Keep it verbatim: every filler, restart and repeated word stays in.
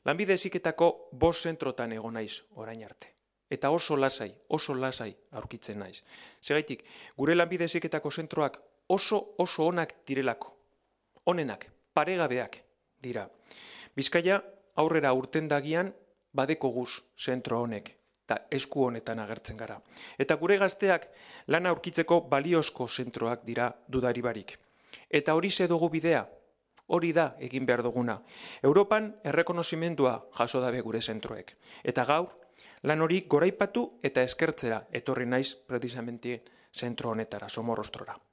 Lanbide heziketako bost zentrotan egon naiz orain arte. Eta oso lasai, oso lasai aurkitzen naiz. Segaitik, gure lanbide heziketako zentroak oso oso onak direlako. Onenak, paregabeak dira. Bizkaia aurrera urten dagian badeko guz zentro honek, eta esku honetan agertzen gara. Eta gure gazteak lan aurkitzeko baliozko zentroak dira dudari barik. Eta hori ze dugu bidea, hori da egin behar duguna. Europan errekonozimendua jaso dabe gure zentroek. Eta gaur, lan hori goraipatu eta eskertzera etorri naiz precisamente zentro honetara, Somorrostrora.